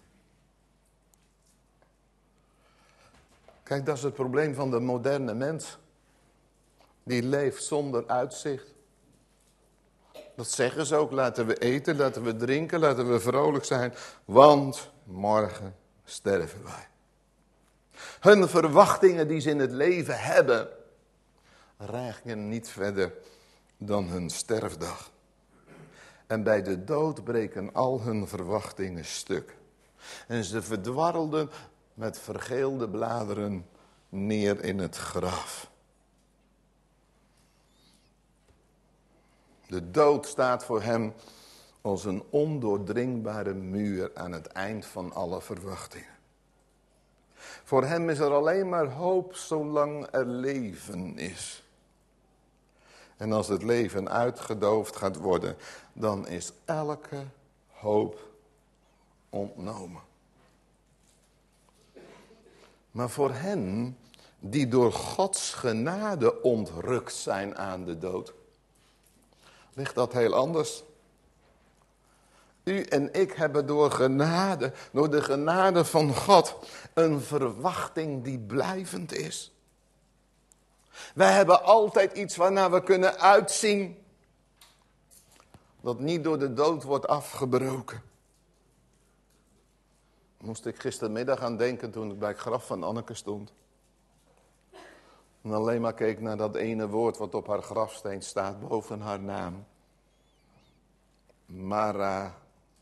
S1: Kijk, dat is het probleem van de moderne mens. Die leeft zonder uitzicht. Dat zeggen ze ook. Laten we eten, laten we drinken, laten we vrolijk zijn. Want morgen sterven wij. Hun verwachtingen die ze in het leven hebben, reiken niet verder dan hun sterfdag. En bij de dood breken al hun verwachtingen stuk. En ze verdwarrelden met vergeelde bladeren neer in het graf. De dood staat voor hem als een ondoordringbare muur aan het eind van alle verwachtingen. Voor hem is er alleen maar hoop zolang er leven is. En als het leven uitgedoofd gaat worden, dan is elke hoop ontnomen. Maar voor hen die door Gods genade ontrukt zijn aan de dood, ligt dat heel anders. U en ik hebben door genade, door de genade van God, een verwachting die blijvend is. Wij hebben altijd iets waarnaar we kunnen uitzien, dat niet door de dood wordt afgebroken. Moest ik gistermiddag aan denken toen ik bij het graf van Anneke stond. En alleen maar keek naar dat ene woord wat op haar grafsteen staat boven haar naam. Maranatha.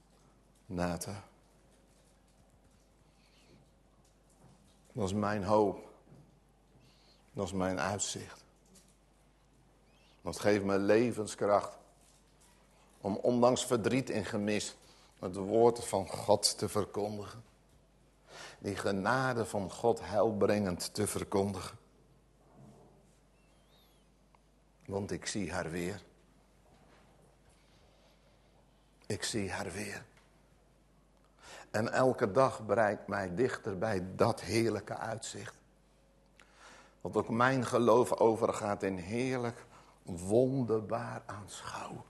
S1: Dat is mijn hoop. Dat is mijn uitzicht. Dat geeft me levenskracht. Om ondanks verdriet en gemis het woord van God te verkondigen. Die genade van God heilbrengend te verkondigen. Want ik zie haar weer. Ik zie haar weer. En elke dag brengt mij dichter bij dat heerlijke uitzicht. Want ook mijn geloof overgaat in heerlijk, wonderbaar aanschouwen.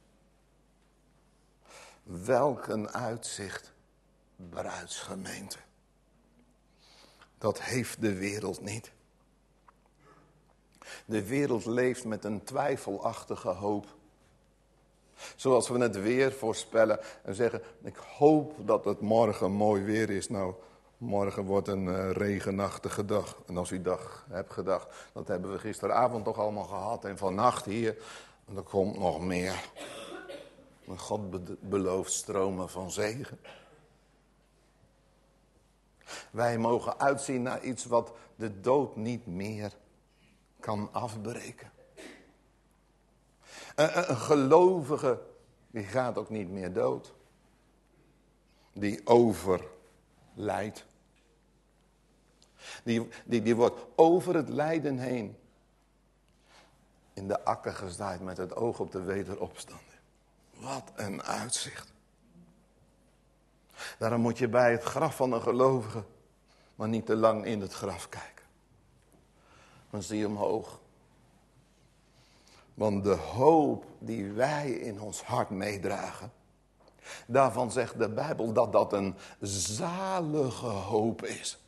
S1: Welk een uitzicht, bruidsgemeente. Dat heeft de wereld niet. De wereld leeft met een twijfelachtige hoop. Zoals we het weer voorspellen en zeggen, ik hoop dat het morgen mooi weer is. Nou, morgen wordt een uh, regenachtige dag. En als u dag hebt gedacht, dat hebben we gisteravond toch allemaal gehad. En vannacht hier, en er komt nog meer. En God be- belooft stromen van zegen. Wij mogen uitzien naar iets wat de dood niet meer kan afbreken. Een, een gelovige, die gaat ook niet meer dood. Die overlijdt. Die, die, die wordt over het lijden heen in de akker gezaaid met het oog op de wederopstanding. Wat een uitzicht. Daarom moet je bij het graf van een gelovige maar niet te lang in het graf kijken. Dan zie je omhoog. Want de hoop die wij in ons hart meedragen, daarvan zegt de Bijbel dat dat een zalige hoop is.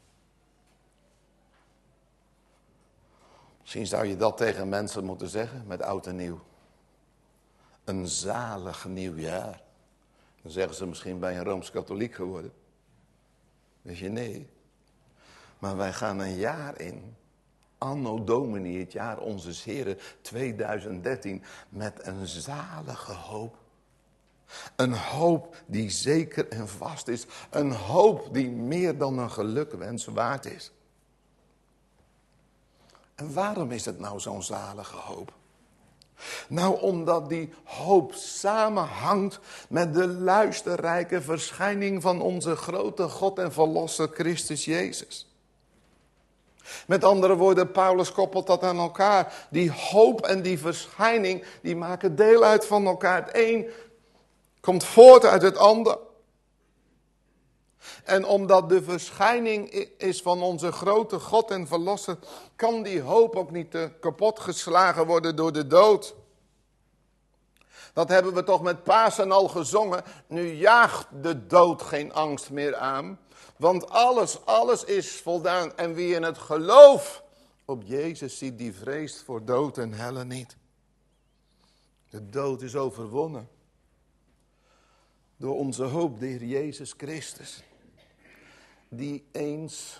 S1: Misschien zou je dat tegen mensen moeten zeggen met oud en nieuw. Een zalig nieuwjaar. Dan zeggen ze misschien bij een Rooms-Katholiek geworden. Weet je, nee. Maar wij gaan een jaar in. Anno Domini, het jaar onze Heren tweeduizend dertien. Met een zalige hoop. Een hoop die zeker en vast is. Een hoop die meer dan een gelukwens waard is. En waarom is het nou zo'n zalige hoop? Nou, omdat die hoop samenhangt met de luisterrijke verschijning van onze grote God en Verlosser Christus Jezus. Met andere woorden, Paulus koppelt dat aan elkaar. Die hoop en die verschijning, die maken deel uit van elkaar. Het een komt voort uit het ander. En omdat de verschijning is van onze grote God en Verlosser, kan die hoop ook niet te kapot geslagen worden door de dood. Dat hebben we toch met Pasen al gezongen. Nu jaagt de dood geen angst meer aan. Want alles, alles is voldaan. En wie in het geloof op Jezus ziet, die vreest voor dood en helle niet. De dood is overwonnen. Door onze hoop, de Heer Jezus Christus. Die eens,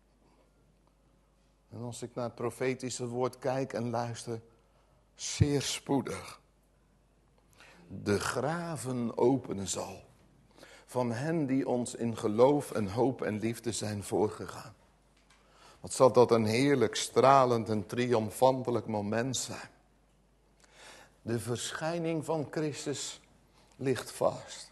S1: en als ik naar het profetische woord kijk en luister, zeer spoedig de graven openen zal. Van hen die ons in geloof en hoop en liefde zijn voorgegaan. Wat zal dat een heerlijk, stralend en triomfantelijk moment zijn. De verschijning van Christus ligt vast.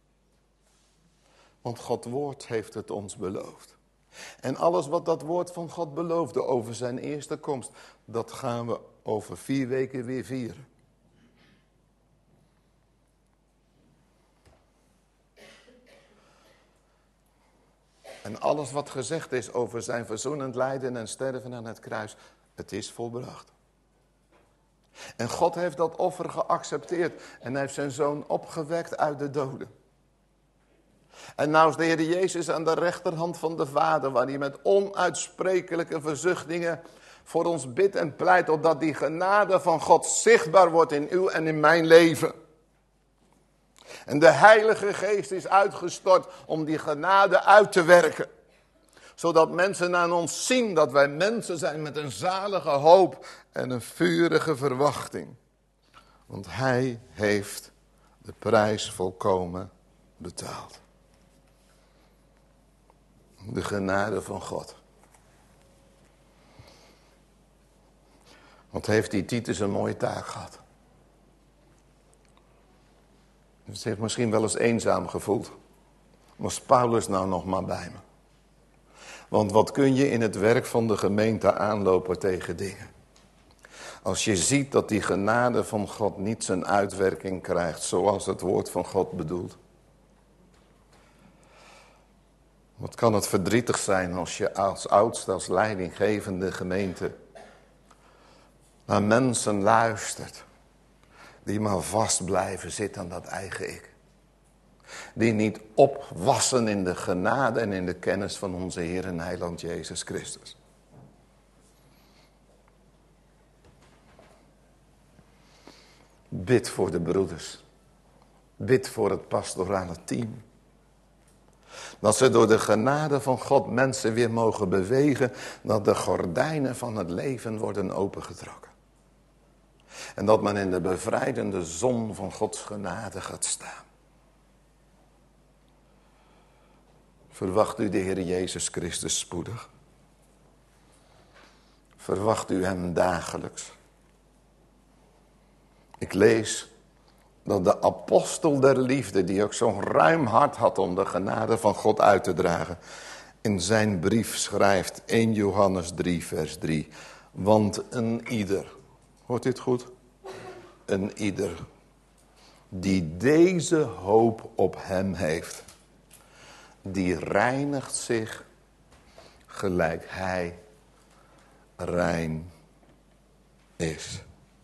S1: Want Gods woord heeft het ons beloofd. En alles wat dat woord van God beloofde over zijn eerste komst, dat gaan we over vier weken weer vieren. En alles wat gezegd is over zijn verzoenend lijden en sterven aan het kruis, het is volbracht. En God heeft dat offer geaccepteerd en hij heeft zijn zoon opgewekt uit de doden. En nou is de Heer Jezus aan de rechterhand van de Vader, waar hij met onuitsprekelijke verzuchtingen voor ons bidt en pleit, opdat die genade van God zichtbaar wordt in uw en in mijn leven. En de Heilige Geest is uitgestort om die genade uit te werken. Zodat mensen aan ons zien dat wij mensen zijn met een zalige hoop en een vurige verwachting. Want hij heeft de prijs volkomen betaald. De genade van God. Wat heeft die Titus een mooie taak gehad. Dus hij heeft misschien wel eens eenzaam gevoeld. Was Paulus nou nog maar bij me? Want wat kun je in het werk van de gemeente aanlopen tegen dingen? Als je ziet dat die genade van God niet zijn uitwerking krijgt zoals het woord van God bedoelt. Wat kan het verdrietig zijn als je als oudste, als leidinggevende gemeente naar mensen luistert die maar vast blijven zitten aan dat eigen ik. Die niet opwassen in de genade en in de kennis van onze Heer en Heiland Jezus Christus. Bid voor de broeders. Bid voor het pastorale team. Dat ze door de genade van God mensen weer mogen bewegen. Dat de gordijnen van het leven worden opengetrokken. En dat men in de bevrijdende zon van Gods genade gaat staan. Verwacht u de Heer Jezus Christus spoedig? Verwacht u hem dagelijks? Ik lees dat de apostel der liefde, die ook zo'n ruim hart had om de genade van God uit te dragen, in zijn brief schrijft, eerste Johannes drie vers drie. Want een ieder, hoort u het goed? Een ieder die deze hoop op hem heeft, die reinigt zich gelijk hij rein is.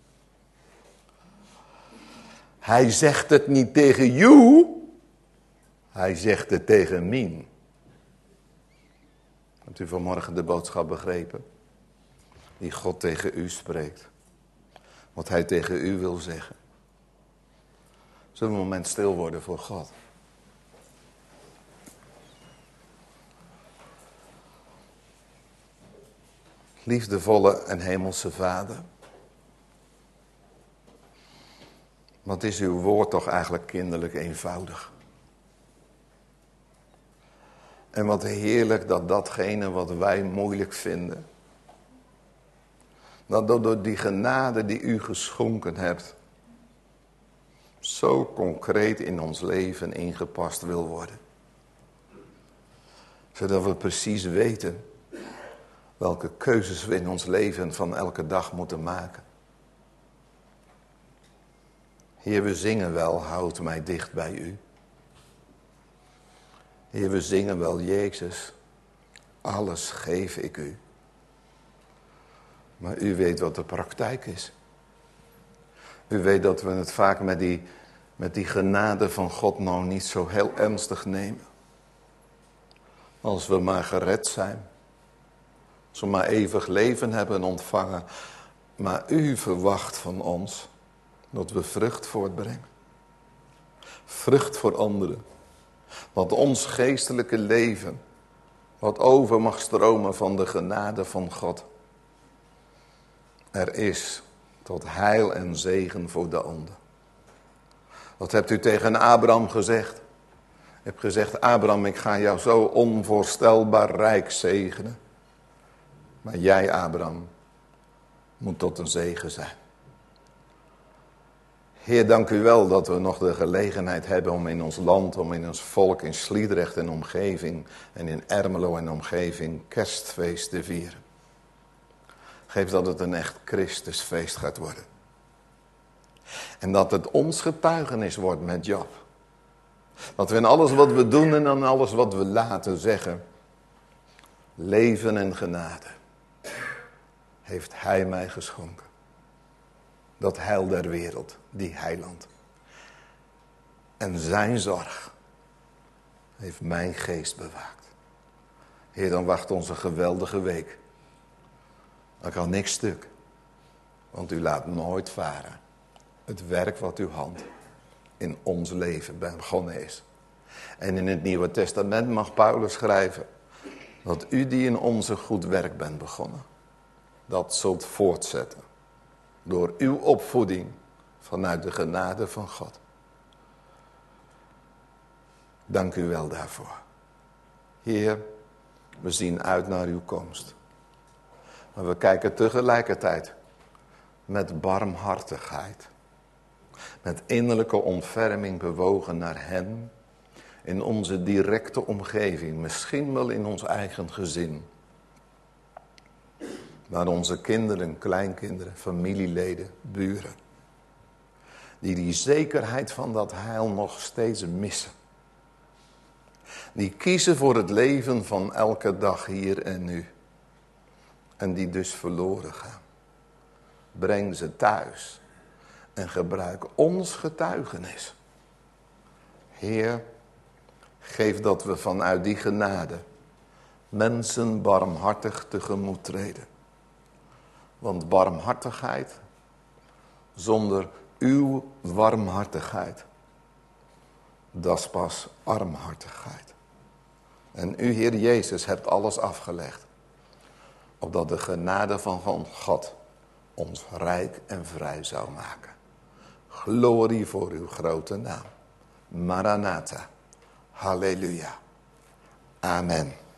S1: Hij zegt het niet tegen jou, hij zegt het tegen mij. Hebt u vanmorgen de boodschap begrepen? Die God tegen u spreekt. Wat hij tegen u wil zeggen. Zullen we een moment stil worden voor God? Liefdevolle en hemelse Vader. Wat is uw woord toch eigenlijk kinderlijk eenvoudig. En wat heerlijk dat datgene wat wij moeilijk vinden, dat door die genade die u geschonken hebt, zo concreet in ons leven ingepast wil worden. Zodat we precies weten welke keuzes we in ons leven van elke dag moeten maken. Heer, we zingen wel, houd mij dicht bij u. Heer, we zingen wel, Jezus, alles geef ik u. Maar u weet wat de praktijk is. U weet dat we het vaak met die, met die genade van God nou niet zo heel ernstig nemen. Als we maar gered zijn. Als we maar eeuwig leven hebben ontvangen. Maar u verwacht van ons dat we vrucht voortbrengen. Vrucht voor anderen. Dat ons geestelijke leven wat over mag stromen van de genade van God. Er is tot heil en zegen voor de ander. Wat hebt u tegen Abraham gezegd? U hebt gezegd, Abraham, ik ga jou zo onvoorstelbaar rijk zegenen. Maar jij, Abraham, moet tot een zegen zijn. Heer, dank u wel dat we nog de gelegenheid hebben om in ons land, om in ons volk, in Sliedrecht en omgeving en in Ermelo en omgeving kerstfeest te vieren. Geef dat het een echt Christusfeest gaat worden. En dat het ons getuigenis wordt met Job. Dat we in alles wat we doen en aan alles wat we laten zeggen, leven en genade heeft hij mij geschonken. Dat heil der wereld, die heiland. En zijn zorg heeft mijn geest bewaakt. Heer, dan wacht ons een geweldige week. Dan kan niks stuk. Want u laat nooit varen. Het werk wat uw hand in ons leven begonnen is. En in het Nieuwe Testament mag Paulus schrijven dat u die in onze goed werk bent begonnen, dat zult voortzetten. Door uw opvoeding vanuit de genade van God. Dank u wel daarvoor. Heer, we zien uit naar uw komst. Maar we kijken tegelijkertijd met barmhartigheid. Met innerlijke ontferming bewogen naar hen in onze directe omgeving. Misschien wel in ons eigen gezin. Maar onze kinderen, kleinkinderen, familieleden, buren. Die die zekerheid van dat heil nog steeds missen. Die kiezen voor het leven van elke dag hier en nu. En die dus verloren gaan. Breng ze thuis. En gebruik ons getuigenis. Heer, geef dat we vanuit die genade mensen barmhartig tegemoet treden. Want barmhartigheid zonder uw warmhartigheid, dat is pas armhartigheid. En u, Heer Jezus, hebt alles afgelegd, opdat de genade van God ons rijk en vrij zou maken. Glorie voor uw grote naam. Maranatha. Halleluja. Amen.